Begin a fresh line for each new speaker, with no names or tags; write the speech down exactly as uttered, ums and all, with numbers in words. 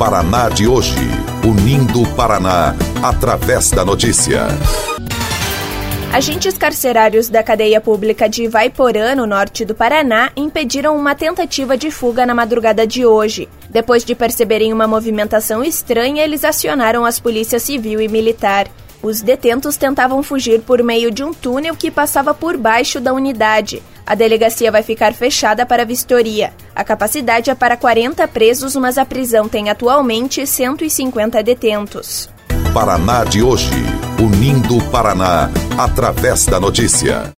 Paraná de hoje, unindo o Paraná através da notícia.
Agentes carcerários da cadeia pública de Ivaiporã, no norte do Paraná, impediram uma tentativa de fuga na madrugada de hoje. Depois de perceberem uma movimentação estranha, eles acionaram as polícias civil e militar. Os detentos tentavam fugir por meio de um túnel que passava por baixo da unidade. A delegacia vai ficar fechada para vistoria. A capacidade é para quarenta presos, mas a prisão tem atualmente cento e cinquenta detentos.
Paraná de hoje, unindo o Paraná através da notícia.